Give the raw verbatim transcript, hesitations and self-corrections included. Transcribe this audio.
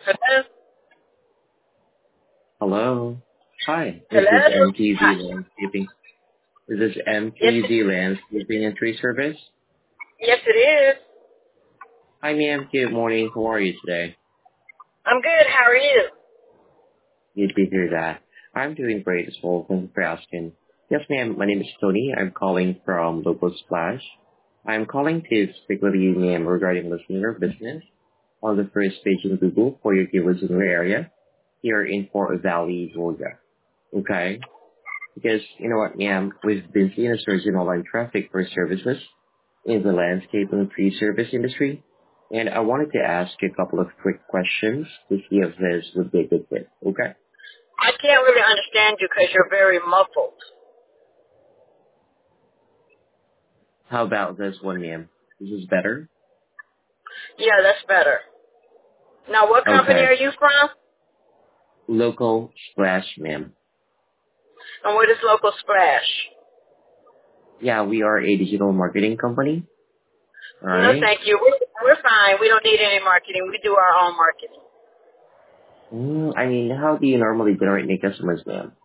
Hello? Hello. Hi, this is Hello? M T Z Hi. Landscaping. This is Yes, M T Z Landscaping and Tree Service. yes, it is. Hi, ma'am. Good morning. How are you today? I'm good. How are you? Good to hear that. I'm doing great as well. Thank you for asking. Yes, ma'am. My name is Tony. I'm calling from Local Splash. I'm calling to speak with you, ma'am, regarding listing your business on the first page in Google for your dealers in your area here in Fort Valley, Georgia. Okay? Because, you know what, ma'am, we've been seeing a surge in online traffic for services in the landscape and tree service industry. And I wanted to ask you a couple of quick questions to see if this would be a good fit. Okay? I can't really understand you because you're very muffled. How about this one, ma'am? This is better? Yeah, that's better. Now, what company Okay. are you from? Local Splash, ma'am. And what is Local Splash? Yeah, we are a digital marketing company. All No, right? thank you. We're, we're fine. We don't need any marketing. We do our own marketing. Mm, I mean, how do you normally generate new customers, ma'am?